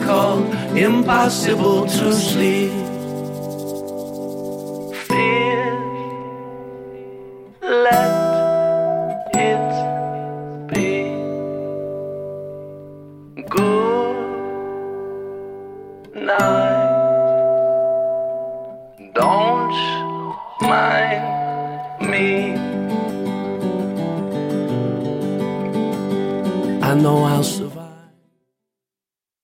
called impossible to sleep. Fear, let it be. Good night. Don't mind me. I know I'll survive.